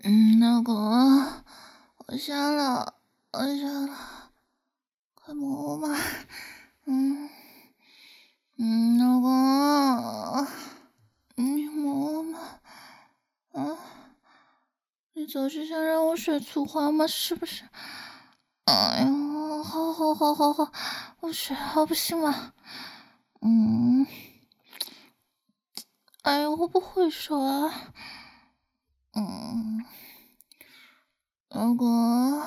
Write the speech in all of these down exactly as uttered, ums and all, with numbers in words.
嗯，老公，我下了，我下了，快摸嘛。嗯嗯，老公，你摸嘛。啊，你就是想让我睡粗话吗？是不是？哎呀，好好好好好，我睡好不行吗？嗯，哎呀，我不会说啊。嗯，老公，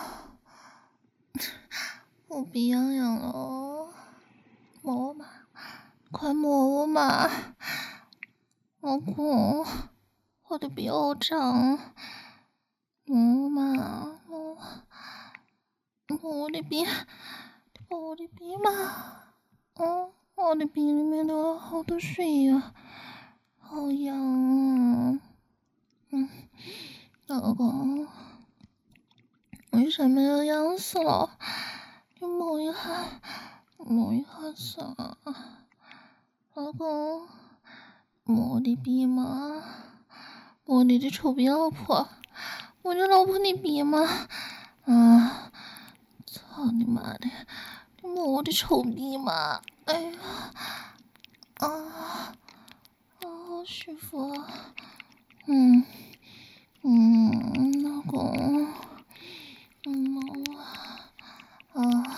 我鼻痒痒了，摸嘛，快摸我嘛。老公，我的鼻好痒，摸嘛摸，摸我的鼻，摸我的鼻嘛。嗯，我的鼻里面流了好多水呀、好痒啊。嗯，老公，为什么要痒死了？你摸一下，摸一下子啊。老公，摸我的鼻嘛，摸你的臭逼老婆，摸你老婆的鼻嘛。啊，操你妈的，你摸我的臭逼嘛。哎呀，啊，啊，好舒服啊。嗯嗯，老公，嗯，摸啊，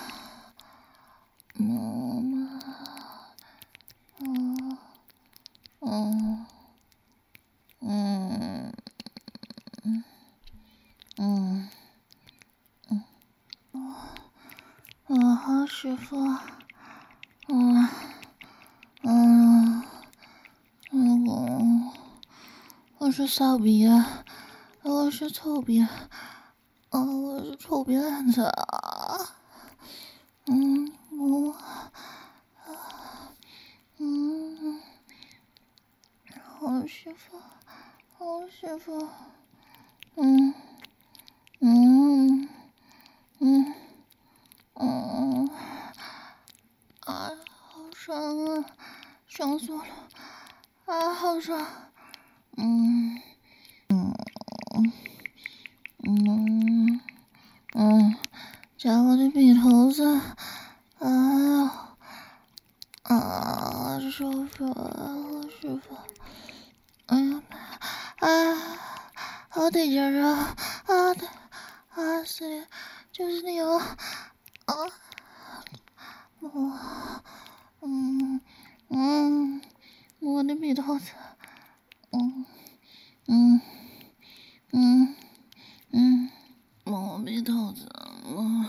摸嘛，啊，嗯嗯嗯嗯嗯，啊，好舒服啊。嗯嗯，老公，我是骚逼啊，我是臭逼啊，我是臭逼汉子啊。嗯，我，嗯，好舒服，好舒服。嗯嗯嗯嗯，啊，好爽啊，爽死我了，啊，好爽。嗯嗯嗯嗯，夹我的鼻头子，啊啊，舒服，好舒服。哎呀妈，啊，好得劲儿啊，啊的，啊是，就是你哦，啊，我，嗯嗯，我的鼻头子，嗯嗯嗯嗯，摸鼻头子，摸，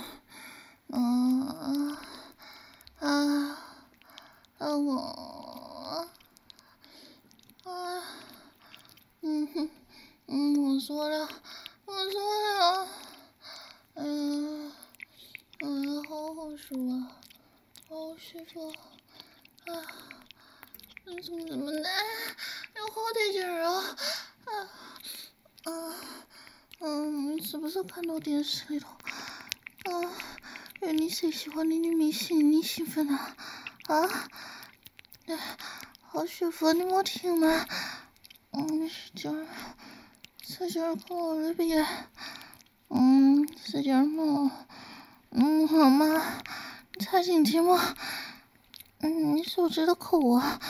啊啊，老公，啊，嗯哼，嗯，我说了，我说了，嗯，哎呀，好好舒啊，好舒服啊！你怎么这么难？有好得劲儿啊！啊啊嗯，你是不是看到电视里头啊？有你最喜欢的女明星，你兴奋啊？啊？对，好舒服，你没听吗？嗯，使劲儿，使劲儿抠我的鼻，嗯，使劲儿摸，嗯，好吗？插进去摸，嗯，你手指头抠我，啊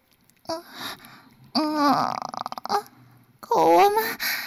啊啊，抠我吗？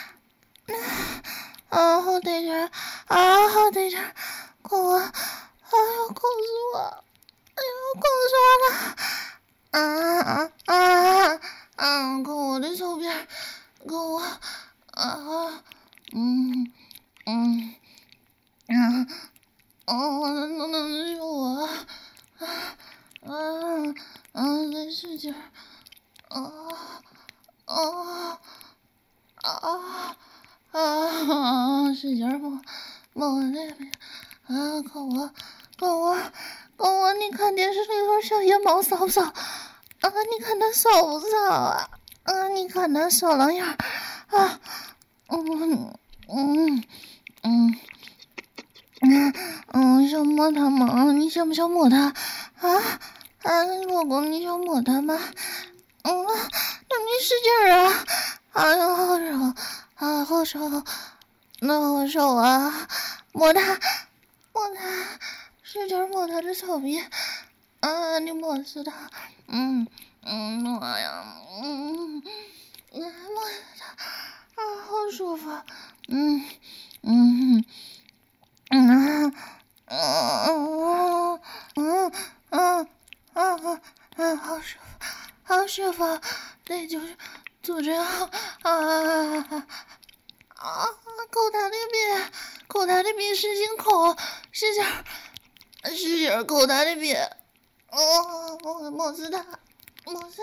啊，好得劲儿，啊，好得劲儿，抠我，哎呦，抠死我，哎呦，抠死我了！啊啊啊啊！抠我的手边，抠我，啊，嗯嗯啊，哦，能能救我？啊啊啊！再使劲儿，啊啊啊啊！使劲儿摸摸我那边，啊，抠我，抠我，抠我！你看电视里头小野猫骚不骚？啊，你看它骚不骚啊？啊，你看它骚狼样啊！嗯嗯嗯嗯嗯，想摸它吗？你想不想摸它？啊啊，老公，你想摸它吗？嗯，那你使劲儿啊！哎呀，好热啊，好手，那好手啊，摸他，摸他，使劲摸他的手臂，啊，你摸死他，嗯嗯，摸呀，嗯，摸他，啊，好舒服，嗯嗯嗯啊。嗯嗯嗯嗯嗯，好舒服，好舒服，对，就是就这样啊啊！抠他的鼻，抠他的鼻，使劲抠，使劲使劲抠他的鼻，哦，我摸死他，摸死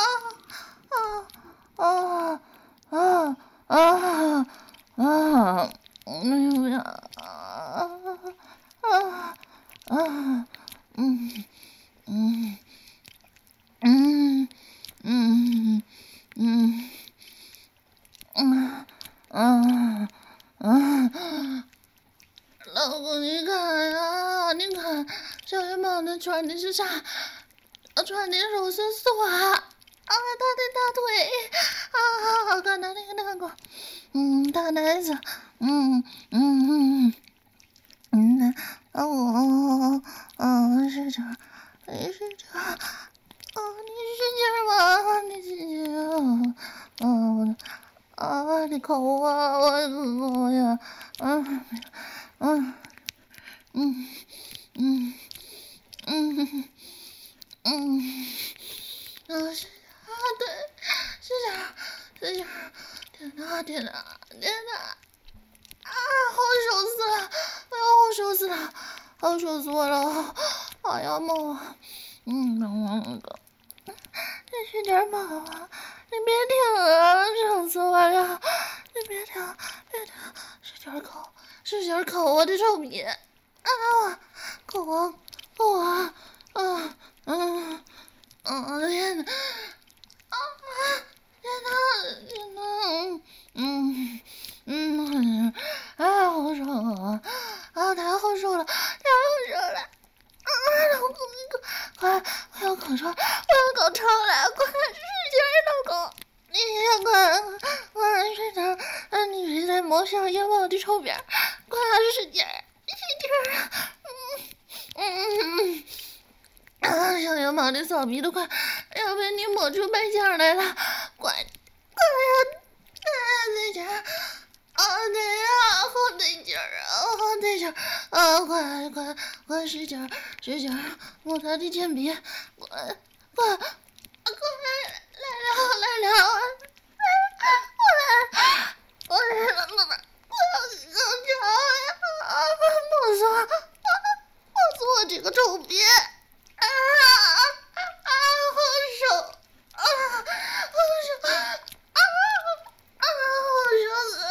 他，啊啊啊啊啊！嗯呀啊啊！啊，嗯嗯嗯嗯嗯嗯嗯嗯，老公，你看呀，你看小野猫那穿的是啥？穿的肉丝丝袜啊，他的大腿啊，好看，他那个那个，嗯，大奶子，嗯嗯嗯嗯，啊我啊是这，是这。啊，你使劲吧，你使劲啊！啊，啊，你抠我，我抠呀！啊，嗯嗯嗯嗯嗯，啊是啊，对，是这样，是这样。天哪，天哪，天哪！啊，好手死了！哎呀，好手死了！好手死我了！哎呀妈！嗯，那个。你使劲跑啊！你别停啊！疼死我了！你别停，别停！使劲抠，使劲抠我的手臂！啊！抠啊，抠啊！啊！嗯嗯，天哪！啊！天哪！天哪！嗯嗯啊，好爽啊！啊，太好受了，太好受了！啊，老公，快，我要高潮，我要高潮了！快使劲儿，老公！你先快，快使劲儿！啊，你是在摸小野猫的手边，快使劲儿，使劲儿！嗯嗯嗯，啊，小野猫的骚逼都快要被你摸出白浆来了！快，快呀！啊，再劲儿！啊，对呀，好得劲儿啊，好得劲儿！啊，快快快使劲儿，使劲儿摸他的前臂，快快快来了来了！我来我来了，妈妈，我要高潮呀！啊，摸死我，摸死我这个臭逼！啊啊，好手啊，好手啊啊，好手死！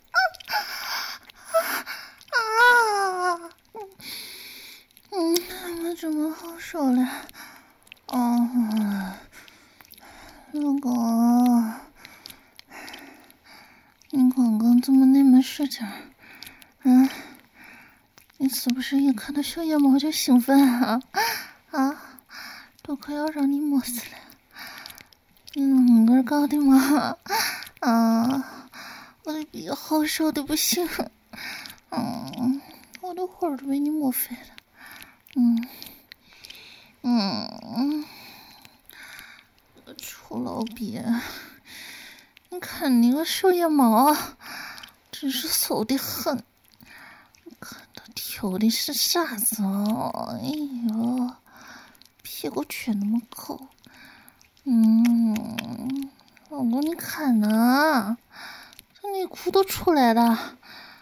啊，嗯，我怎么好受了？哦，老公，你刚刚怎么那么使劲儿？嗯，你是不是一看到小野猫就兴奋啊？啊，都快要让你摸死了！你啷个搞的嘛？啊，我的鼻好受的不行。嗯，我的魂都被你摸飞了。嗯嗯，这个臭老鳖，你看你个小野猫，真是馊的很。看他挑的是啥子啊？哎呦，屁股却那么厚。嗯，老公你看呐，这内裤都出来了。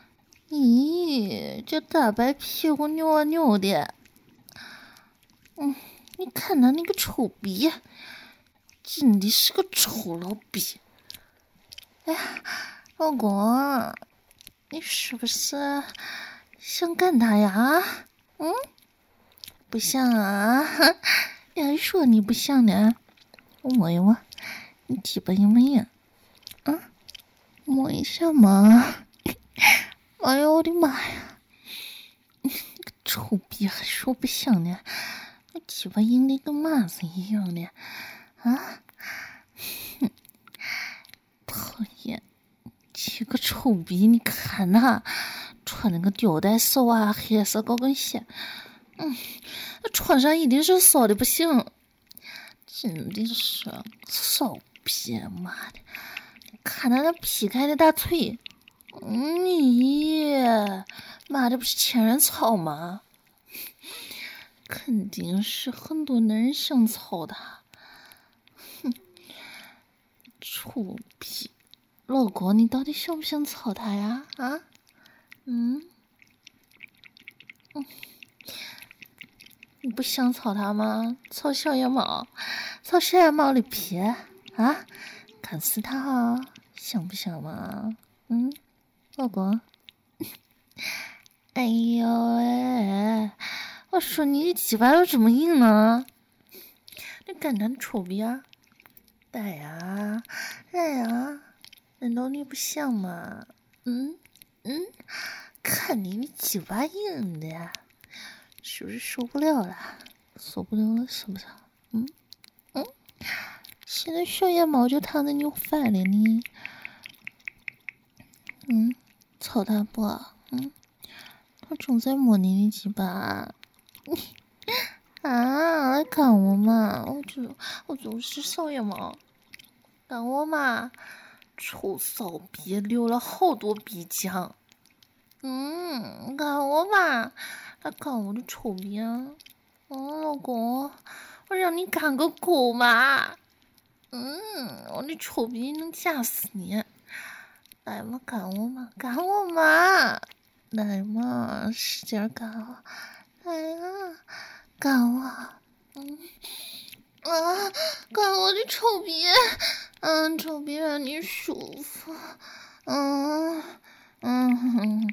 咦，这大白屁股扭啊扭的。嗯，你看他那个臭逼，真的是个臭老逼。哎呀，老公，你是不是想干他呀？嗯，不想啊？要说你不想呢，我摸一摸，你鸡巴硬不硬？啊，摸一下嘛。哎呦我的妈呀！你个臭逼还说不想呢？我鸡巴硬的跟马子一样的啊！哼，讨厌，起个臭。 臭逼，你看呐，穿那个吊带丝袜，黑色高跟鞋，嗯，穿上一定是骚的不行，真的是骚逼，妈的！看他那劈开的大腿，嗯咦，妈的不是千人操吗？肯定是很多男人想操他。哼，臭逼！老公，你到底想不想操他呀？啊？嗯？嗯？你不想操他吗？操小野猫，操小野猫的皮啊！干死他啊！想不想嘛？嗯？老公？哎呦喂！我说你的鸡巴有这么硬呢？你干他臭逼啊！来呀，来呀！难道你不想吗？嗯嗯，看你的鸡巴硬的，是不是受不了了？受不了了是不是？嗯嗯，现在小野猫就躺在你怀里呢。嗯，操他不？嗯，他正在摸你的鸡巴。啊，来干我嘛！我就我就是小野猫，干我嘛！臭骚逼，流了好多逼浆。嗯，干我嘛！来干我的臭逼啊！嗯，老公，我让你干个够嘛！嗯，我的臭逼能夹死你！来嘛，干我嘛，干我嘛！来嘛，使劲干我！来呀！干我，嗯啊，干我的臭逼，嗯，臭逼让你舒服，嗯嗯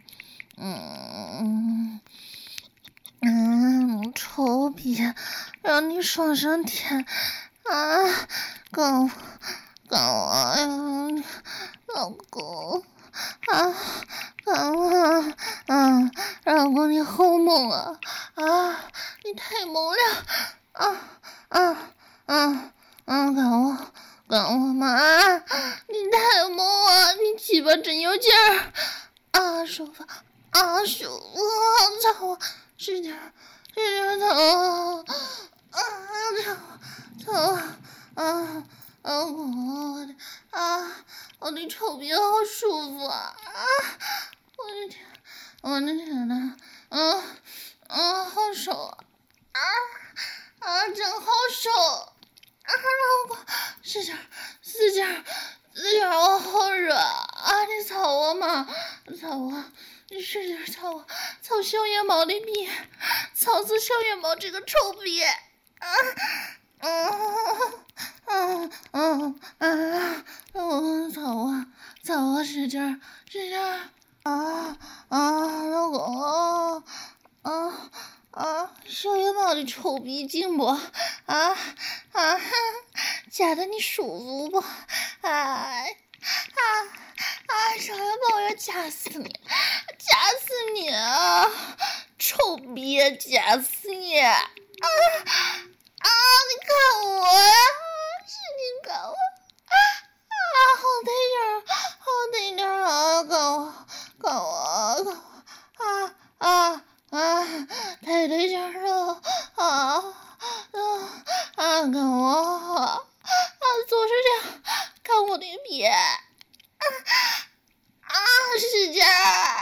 嗯嗯，臭逼让你爽上天啊！干我，干我呀，老公啊！干我，嗯，老公你好猛啊！啊，你太猛了！啊啊啊啊！干我，干我嘛！你太猛了，你鸡巴真有劲儿！啊，舒服，啊，舒服！操我，使劲，使劲操！啊，操，操！啊啊！我的啊，我的臭逼好舒服啊！啊，我的天，我的天呐！嗯嗯，好手啊！啊，真好手！啊，老公，使劲，使劲，使劲！我好热啊！你操我嘛！操我！你使劲操我！操小野猫的逼！操死小野猫这个臭逼！啊！嗯嗯嗯嗯嗯！操我！操我！使劲，使劲！啊啊，老公！啊！啊，小野猫的臭逼劲不？啊啊，夹得你舒服不？哎啊啊！小野猫要夹死你，夹死你啊！臭逼，夹死你！啊啊！你看我呀，是你看我啊！好得劲儿，好得劲儿啊！看我，看我，看我啊啊！啊，太得劲了！啊啊啊！看我啊，就是这样，看我的逼！啊啊，使劲！啊，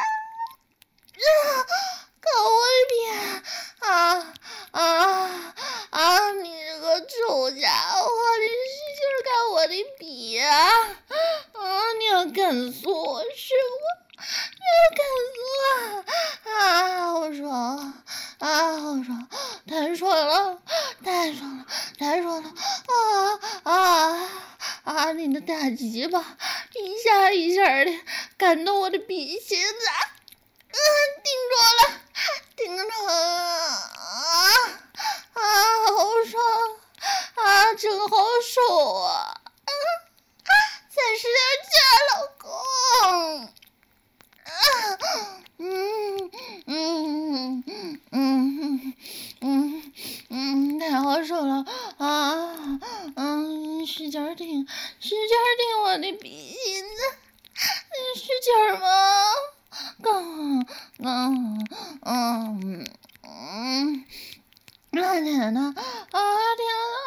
看我的逼！啊啊啊！你这个臭家伙，你使劲看我的逼啊！啊，你要干死我是我！你要干死我！啊，好爽！啊，好爽！太爽了！太爽了！太爽了！啊啊啊！你的大鸡巴一下一下的干到我的鼻心子，嗯，顶着了，顶着啊啊！好爽啊！真好受啊！啊啊！再使点劲儿，老公！啊，嗯嗯嗯嗯嗯嗯，太好受了啊！嗯，使劲顶，使劲顶我的鼻心子， 使劲儿吗？刚刚嗯嗯，啊天呐，啊天呐，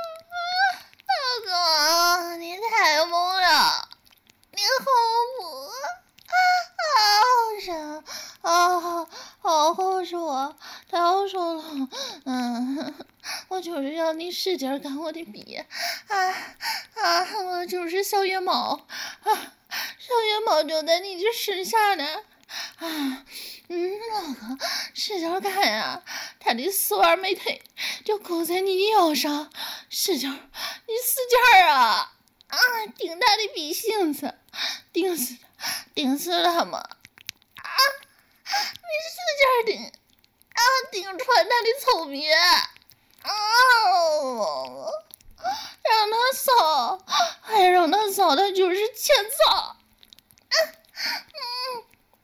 老公，你太猛了，你好猛啊！好爽啊！好好受啊！太好受了，嗯，我就是让你使劲干我的逼啊啊！我就是小野猫啊，小野猫就在你这身下呢啊！嗯，老公，使劲干呀！他的丝袜美腿就勾在你的腰上，使劲，你使劲啊！啊，顶他的鼻性子，顶死他，顶死他嘛！啊，你使劲顶！啊，顶穿他的臭鼻！啊，让他骚，还让他骚，他就是欠操！啊，嗯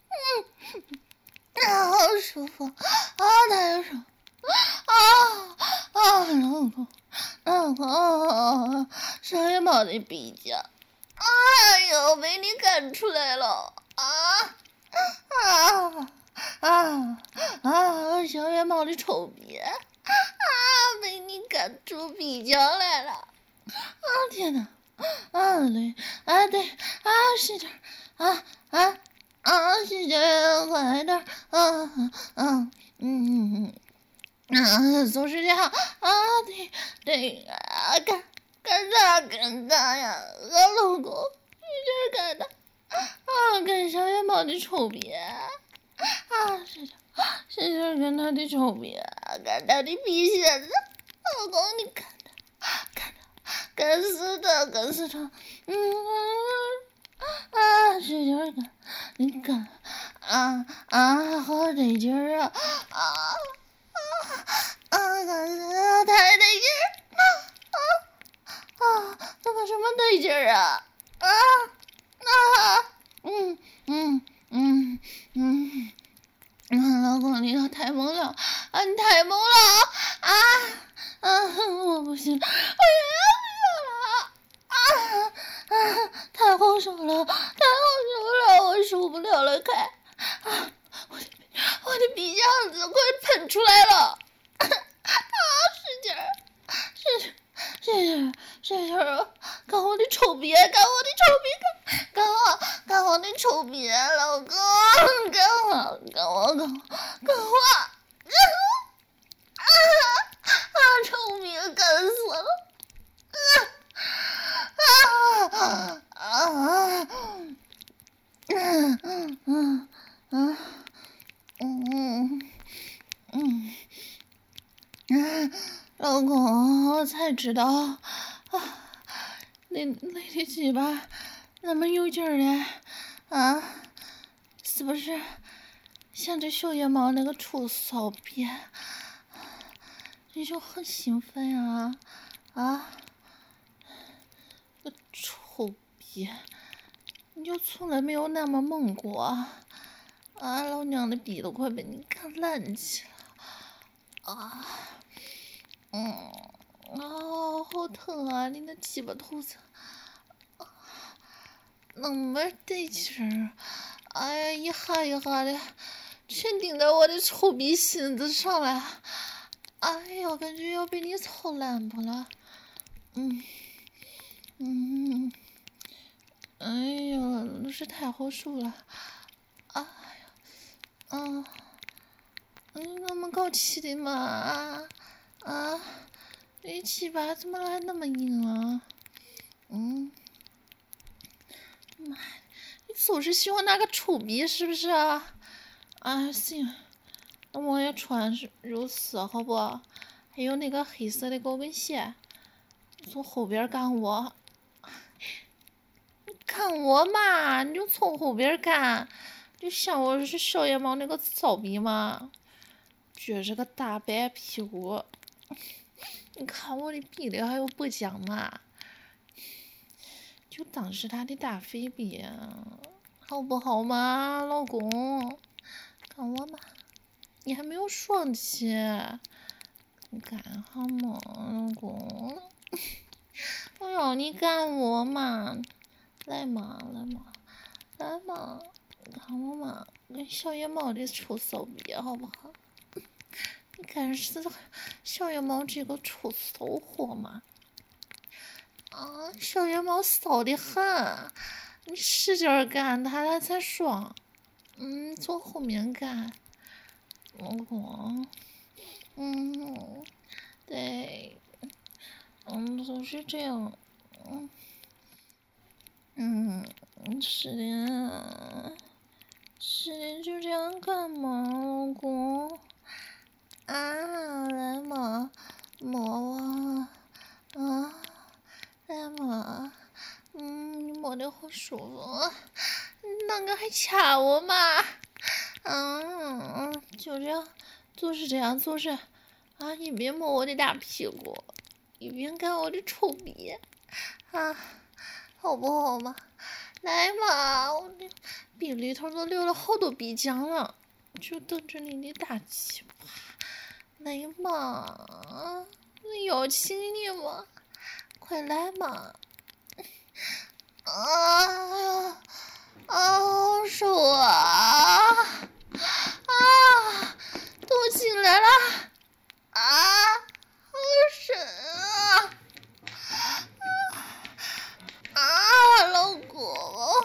嗯，啊，好舒服啊，太舒服啊啊，老公，老公，少爷猫的鼻子，哎呦，被你干出来了啊啊！啊啊！小野猫的臭逼啊！被你干出鼻浆来了！啊天哪！啊对啊对啊使劲啊啊啊使劲快点！啊啊嗯嗯做使劲啊对对啊干干啥干啥呀？我老公使劲干的啊干小野猫的臭逼！啊，使劲，使劲跟他的臭逼，干他的鼻血子，老公你看他，看他，干死他，干死他，嗯啊，使劲干，你干，啊啊，好得劲儿啊，啊啊啊，干死他，太得劲儿，啊啊啊，怎么这么得劲儿啊？啊啊，嗯嗯嗯嗯。嗯，老公，你可太猛了，啊，你太猛了啊！啊，我不行，我也不行了啊啊！太好受了，太好受了，我受不了了，快啊！我的我的鼻腔子快喷出来了！啊，使劲儿，使劲儿，使劲儿，使劲儿！干我的臭逼，干我的臭逼，干干我，干我的臭逼，老公，干我，干我，干我，干我，啊啊！臭逼，干死了！啊啊啊！嗯嗯嗯嗯嗯嗯嗯，老公，我才知道啊，你你的鸡巴那么有劲儿嘞啊！是不是像这小野猫那个臭骚逼，你就很兴奋啊啊！个臭逼，你就从来没有那么猛过啊！老娘的逼都快被你干烂起了啊！嗯啊，好疼啊！你那鸡巴头子，啊，那么得劲儿，哎呀，一下一下的，全顶在我的臭逼心子上了，哎呀，感觉要被你操烂不了，嗯嗯，哎呀，那是太好受了，哎呀，啊，嗯，那么搞气的嘛啊啊！这鸡巴怎么还那么硬啊？嗯，妈，你就是喜欢那个臭逼是不是啊？啊，行，那我也穿肉丝好不？还有那个黑色的高跟鞋，从后边干我，你看我嘛，你就从后边干，就像我是小野猫那个骚逼嘛，撅着个大白屁股。你看我的鼻梁还有脖颈嘛，就当是他的大肥逼，好不好嘛，老公？看我嘛，你还没有爽气，你干好嘛，老公？我要你干我嘛，来嘛，来嘛， 来嘛，看我嘛，跟小野猫的臭骚逼好不好？你看是小野猫这个臭骚货嘛？啊，小野猫骚的很，你使劲干它它才爽。嗯，从后面干，老公。嗯，对，嗯，就是这样。嗯。嗯，是的，是的，就这样干嘛，老公？啊，来嘛，摸我，啊，来嘛，嗯，你摸的好舒服，啷个还掐我嘛？嗯，就这样，就是这样，就是啊，一边摸我的大屁股，一边干我的臭逼，啊，好不好嘛？来嘛，我的鼻里头都流了好多鼻浆了，就等着你的大鸡巴。来嘛，邀请你嘛，快来嘛！啊啊，好手啊！啊，都进来了！啊，好深啊！啊，老公！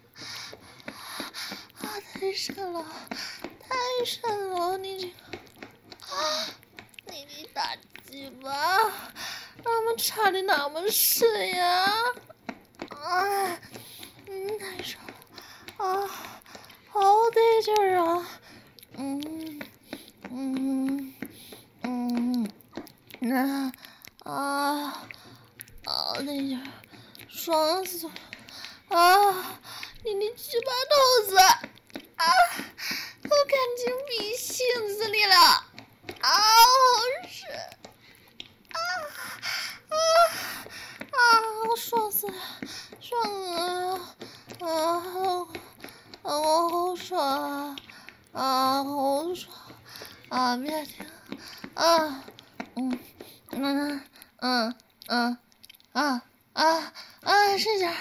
啊，太深了，太深了！你这个，啊，你的大鸡巴，那么插的那么深呀？啊，嗯，太深了，啊，好得劲儿啊！嗯嗯嗯，那啊，好得劲儿，爽死了！啊，你的鸡巴头子啊，都干进鼻心子里了，啊，好深，啊啊啊，我爽死了，爽啊，啊，啊，我好爽啊，啊，好爽，啊，别停，啊，嗯，嗯嗯嗯，啊啊啊，使劲，啊！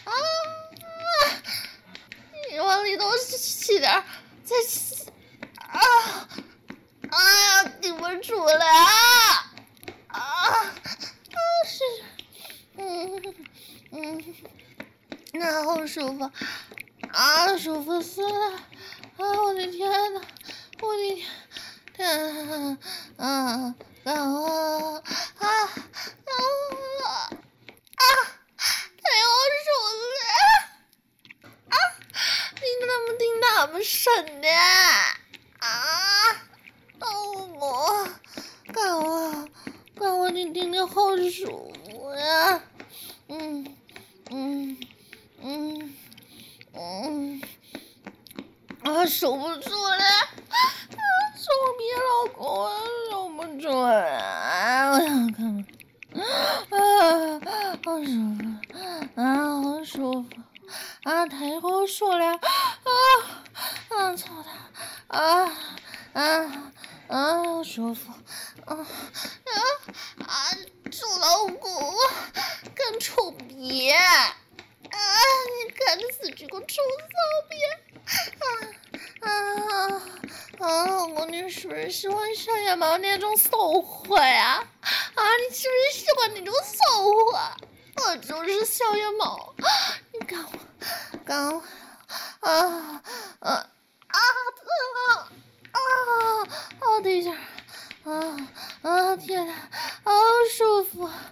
你往里头吸点，再吸啊！哎呀，顶不住了啊！啊啊是，嗯嗯，那好舒服啊，舒服死了！啊，我的天呐，我的天，天啊啊啊啊啊！啊！太好受了！啊！你怎么顶那么深的？啊！老公，干我，干我，你顶的好舒服呀！嗯嗯嗯嗯，啊，受不住了！啊，手臂老公，受不住了！我想看看。啊，好舒服，啊，好舒服，啊，太好受了，啊，啊，操他，啊，啊，啊，好舒服，啊，啊，啊，猪老公，干臭逼，啊，你干死这个臭骚逼，啊，啊，啊，老公，你是不是喜欢小野猫那种骚货呀？啊，你是不是喜欢那种骚货？我就是小野猫，你干我，干我，啊啊啊啊啊！好得劲儿，啊啊！天哪，好舒服，啊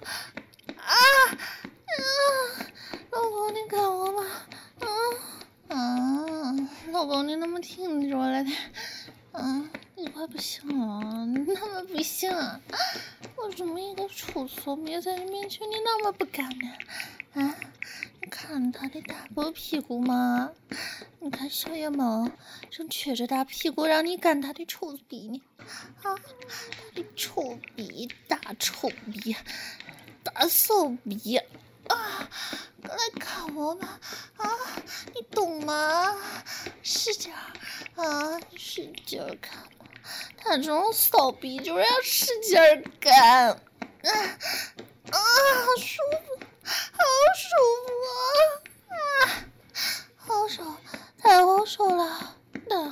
啊！老公，你干我吧，啊啊！老公，你怎么挺着了的？啊，你快不行了，你那么不行啊！我这么一个臭骚逼在你面前，你那么不干呢？啊，你看他的大白屁股吗？你看小野猫正撅着大屁股让你干他的臭逼呢！啊，他的臭逼，大臭逼，大骚逼！啊，过来看我吧！啊，你懂吗？使劲儿啊，使劲儿看嘛！他这种骚逼就是要使劲儿干，啊啊，好舒服，好舒服啊！啊，好爽！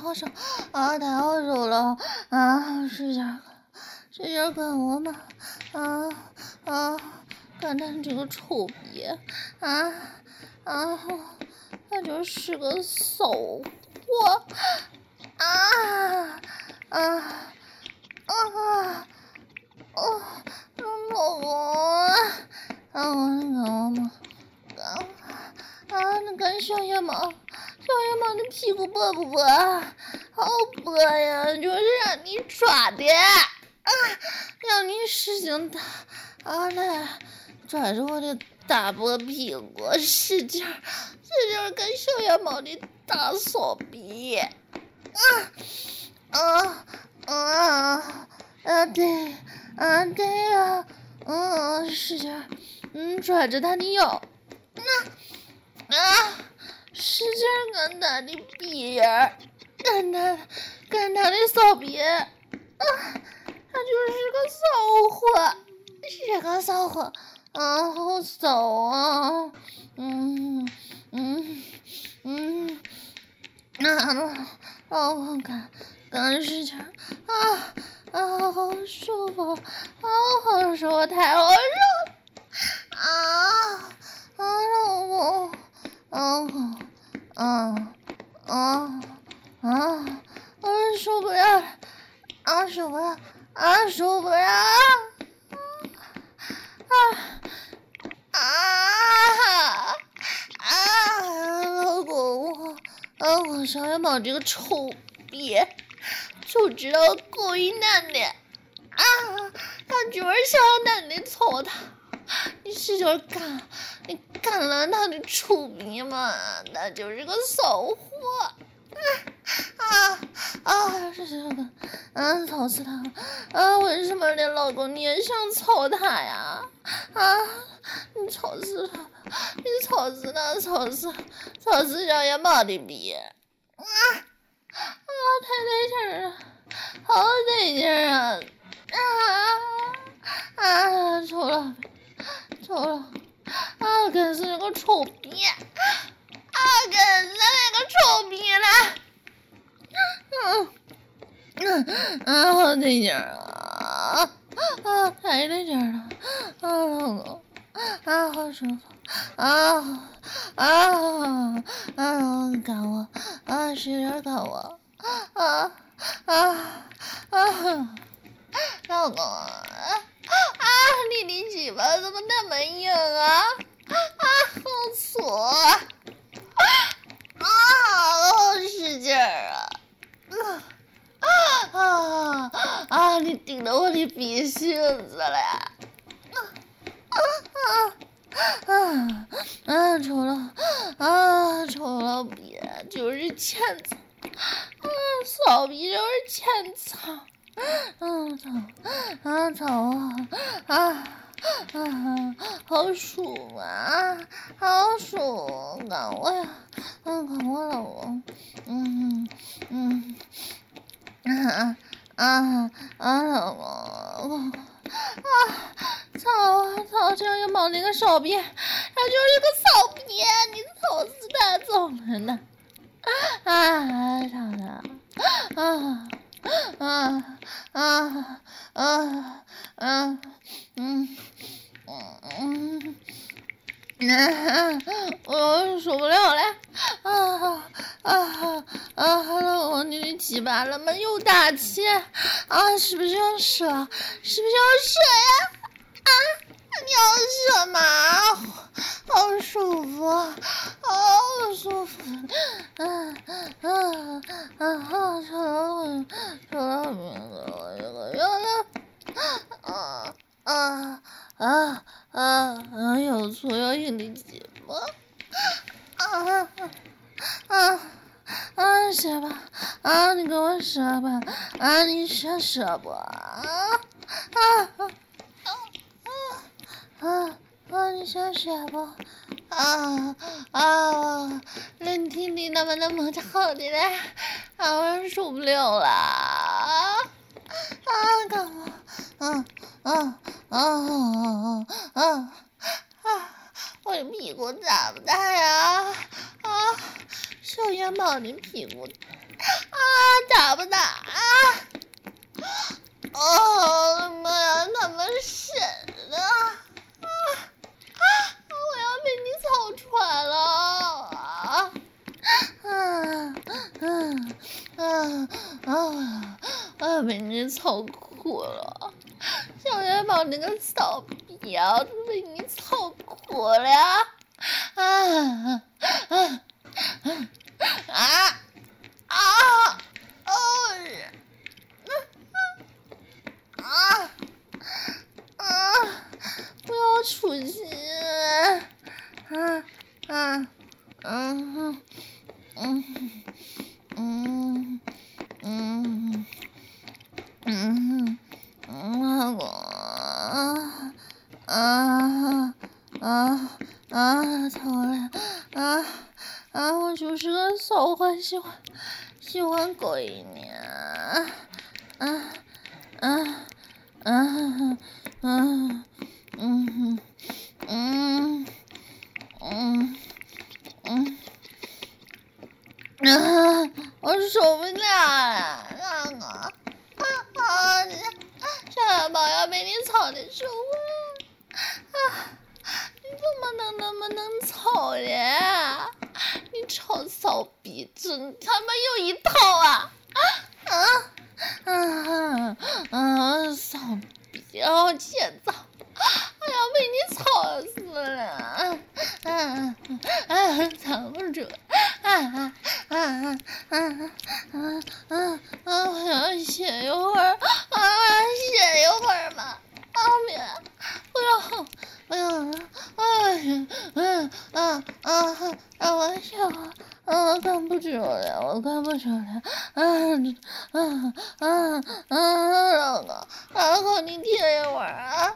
好爽啊，太好受了啊！使劲使劲干我嘛啊啊！干他这个臭逼啊啊！他就是个骚货啊啊啊！哦，老公啊，我那个我嘛，啊啊，那干小野猫，小野猫的屁股薄不薄？好薄呀，就是让你抓的啊，让你使劲打啊来，抓着我的大薄屁股，使劲使劲干小野猫的大骚逼啊啊啊啊对。啊，对呀、啊，嗯，使劲，嗯，抓着他的腰，那啊，使劲干他的鼻眼，干他，干他的骚逼，啊，他就是个骚货，是个骚货，啊，好骚啊，嗯嗯嗯，啊，啊，我干，干使劲，啊。啊，好舒服，好好舒服，太好受了啊！啊，老公，啊啊啊啊！我受不了了，啊，受不了，啊，受不了啊啊啊！老公，啊，我小野猫这个臭逼！就知道勾引男的啊！他就是想让男的操他，你使劲干，你干了他的臭逼嘛，他就是个骚货啊啊！这是个，嗯，操死他了啊！为什么连老公你也想操他呀？啊！你操死他吧！你操死他，操死，操死小野猫的逼啊！啊，太得劲儿了，好得劲儿啊！啊啊，臭老逼，臭老逼，啊，干死那个臭逼，啊，干死那个臭逼了！嗯嗯嗯，好得劲儿啊！啊，太得劲儿了！啊，老公，啊，好舒服！啊啊啊！干我啊，使劲干我！啊啊啊！老公啊啊！你的鸡巴怎么那么硬啊？啊，好粗啊！啊，好使劲儿啊！啊啊啊！你顶着我的鼻芯子了呀！啊啊！啊啊！臭了啊！臭老逼就是欠操，啊！骚逼就是欠操，啊操啊操啊啊啊！好舒服啊，好舒服，干我呀，啊干我老公，嗯嗯啊啊啊老公。啊！操操！这样冒那个骚逼，他就是个骚逼，你操死他怎么呢？啊！操他！啊啊啊啊啊！嗯嗯嗯，我受不了了！啊啊啊！老公，你的鸡巴那么有大气啊？是不是要射？是不是要射呀？啊！你要射吗？好舒服，好舒服！啊啊啊！好臭了，臭了命了！我这个要了！啊啊啊啊！啊！又粗又硬的鸡巴！啊啊啊！射吧！啊，你给我射吧！啊，你射射不？啊啊！啊啊！你想射不？啊啊！人体里那么那么好的嘞，啊，我受不了了！啊，干嘛？啊啊啊啊啊啊！我的屁股大不大呀？啊，小野眼宝你屁股啊，打不打啊？哦妈呀，他们神啊！啊啊！我要被你草穿了啊！啊啊啊啊！我要被你草哭了！小元宝那个骚逼啊，都被你草哭了呀！啊啊啊啊啊！哦呀！啊啊！不要出血！啊啊嗯嗯嗯嗯嗯嗯啊啊啊啊！操了啊啊！我就是个骚货，喜欢喜欢勾引你啊啊啊！嗯嗯嗯嗯嗯嗯嗯，我受不了了，那个啊啊！小元宝要被你操的受不了啊！你怎么能那么能操的？你臭骚逼，真他妈有一套啊！啊啊啊！骚逼，好欠揍！我要被你操死了！啊啊啊！藏不住！啊啊啊啊啊啊啊啊！我要歇一会儿，啊，歇一会儿嘛！啊别，不要，不要了！哎，嗯啊啊啊！我笑，啊，我看不住了，我看不住了！啊啊啊啊！老公，老公，你听一会儿啊！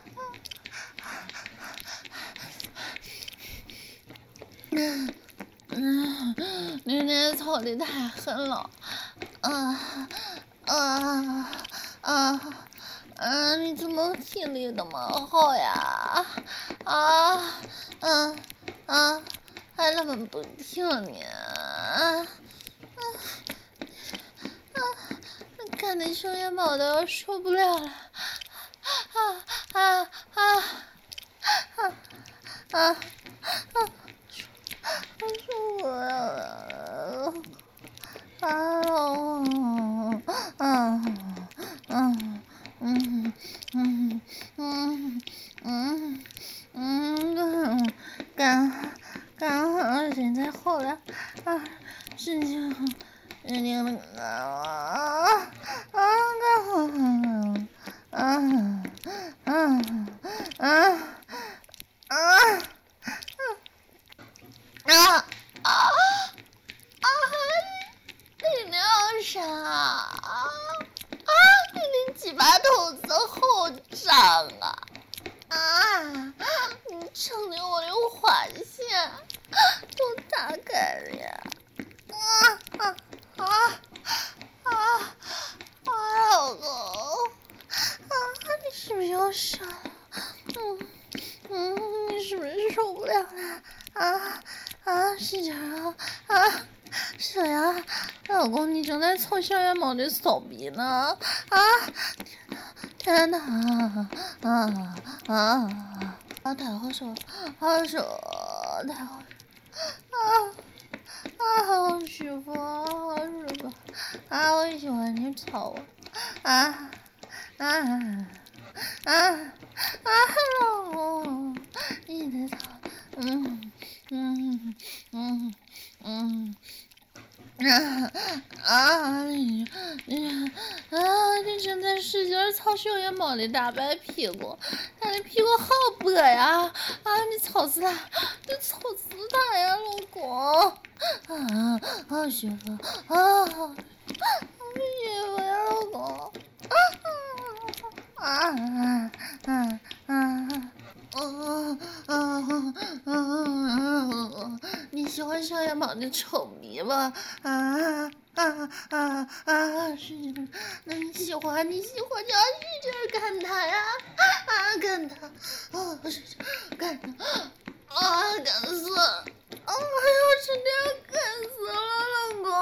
嗯嗯，你那操的太狠了！啊啊啊啊！你怎么体力那么好呀？啊啊啊！还那么不听你啊啊！看的小元宝都要受不了了！啊啊啊啊啊啊！受不了了！啊哦啊嗯嗯嗯嗯嗯嗯干干啊！现在好了啊！事情人家那个啊啊干啊啊啊啊啊啊！啊！你那啥啊？你的鸡巴头子好长啊！啊！你撑的我的花线都打开了呀！啊啊啊啊！啊，老公啊，你是不是要傻了？嗯嗯，你是不是受不了了？啊啊，使劲啊啊！是呀，老公，你正在操小元宝的骚逼呢！啊，天哪，天哪，啊啊啊！太好受了，好受，太好受，啊啊，好舒服，好舒服，啊，我喜欢你操我，啊啊啊啊！老公，你在操，嗯嗯嗯嗯。啊啊！你你啊！你正在使劲操小元宝的大白屁股，他的屁股好薄呀！啊！你操死他！你操死他呀，老公！啊，好舒服啊！好舒服呀，老公！啊啊啊啊啊！哦哦哦！你喜欢小元宝的臭逼吗？啊啊啊啊！使劲，那你喜欢你喜欢就要使劲干他呀！啊，干他！啊，使劲干他！啊，干死！啊，哎呦，真的要干死了，老公！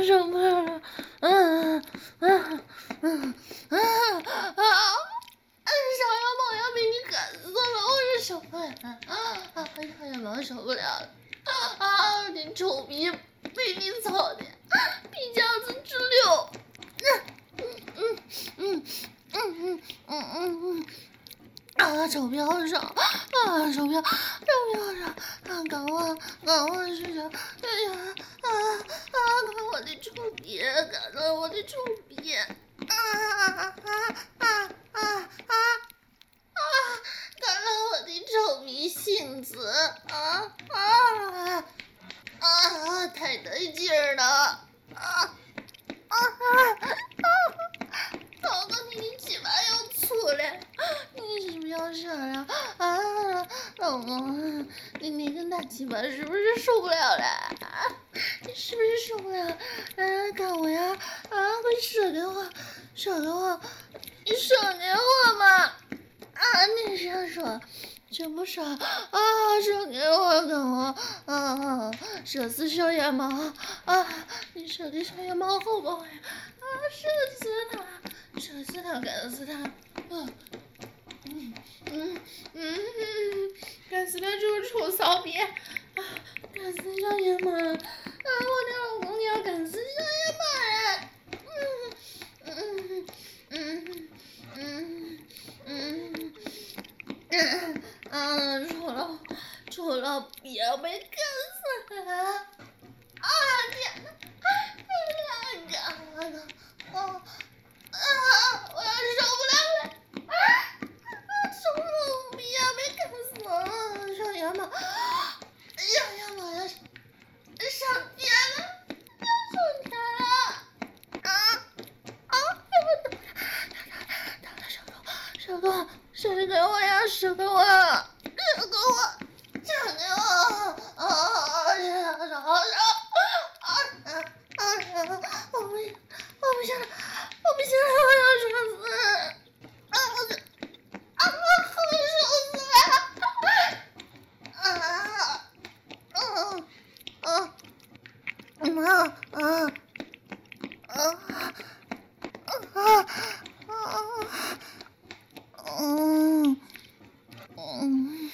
受不了了，嗯嗯嗯啊啊！小野猫要被你干死了，我是受不了了啊！小野猫受不了了啊！你臭逼，被你操的皮夹子直流，嗯嗯嗯嗯嗯嗯嗯嗯。啊，手臂好爽啊，手臂，手臂好爽啊！赶快，赶快睡觉！哎呀，啊啊！赶我的臭逼，赶了我的臭逼！啊啊啊啊啊啊！啊！赶了我的臭迷性子！啊啊啊！太得劲儿了！啊啊啊！老公，你的鸡巴又粗了，你是不是要射了啊？老公，你那个大鸡巴是不是受不了了？啊，你是不是受不了？啊，干我呀！啊，快射给我，射给我，你射给我嘛！啊，你是要射？这不射啊！射给我，干我啊！射死小野猫啊！你射给小野猫好不好呀？啊，射死他！射死他，干死他！嗯嗯嗯嗯，干死他这个臭骚逼！啊，干死小野猫！啊，我的老公，你要干死小野猫！嗯嗯嗯嗯嗯嗯嗯，臭老臭老逼要被干死了！啊天哪！啊干我哦！啊！我要受不了了！啊！臭老逼呀，被干死了！小野猫，小野猫要上天了，要上天了！啊啊！我等等等，射给我，射给我，射给我呀！射给我，射给我，射给我！啊！射射射！啊啊啊！我不行，我不行了，我不行了，我要射死！啊！我啊！我要射死了！啊啊啊啊啊啊啊啊！嗯嗯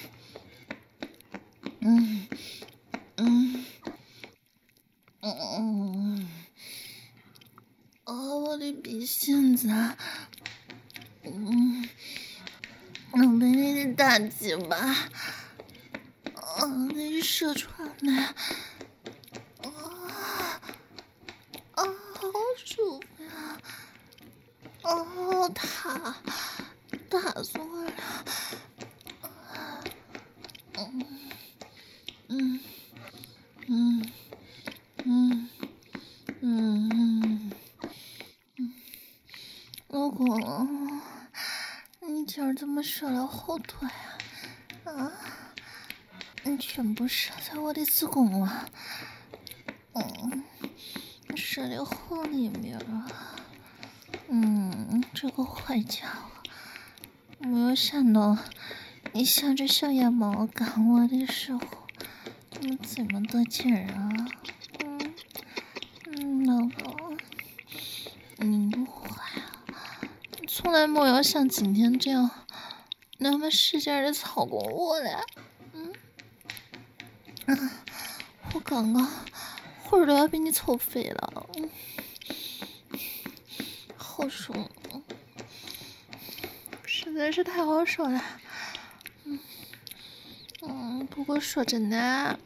嗯嗯嗯。哦，我的鼻线子，嗯，我被你的大鸡巴，啊，给射穿了，啊啊，好舒服呀，哦，打打死我了，嗯嗯嗯嗯嗯嗯。老公，你今儿怎么射了后腿啊？啊，你全部射在我的子宫了，嗯，射在后里面了。嗯，这个坏家伙，没有想到你像这小野猫干我的时候，怎么这么多劲儿啊？嗯嗯，老公，你不坏啊？从来没有像今天这样那么使劲的操过我了。嗯，啊，我刚刚魂儿都要被你操飞了，嗯，好爽，实在是太好说了。嗯嗯，不过说真的，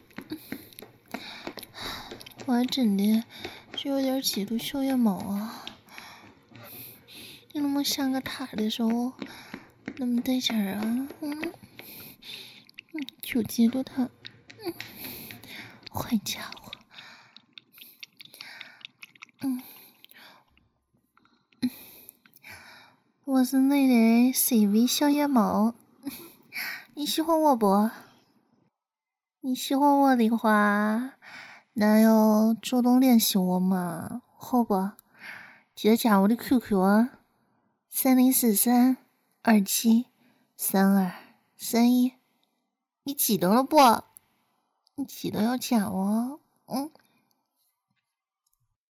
我还真的就有点嫉妒小野猫啊。你那么像个他的时候，那么带劲儿啊！嗯嗯，就嫉妒他，嗯，坏家伙，嗯嗯，我是你的 C 位小野猫，你喜欢我不？你喜欢我的话，那要主动联系我嘛，好不？记得加我的 Q Q 啊。三零四三二七三二三一，你记得了不？你记得要加我，嗯。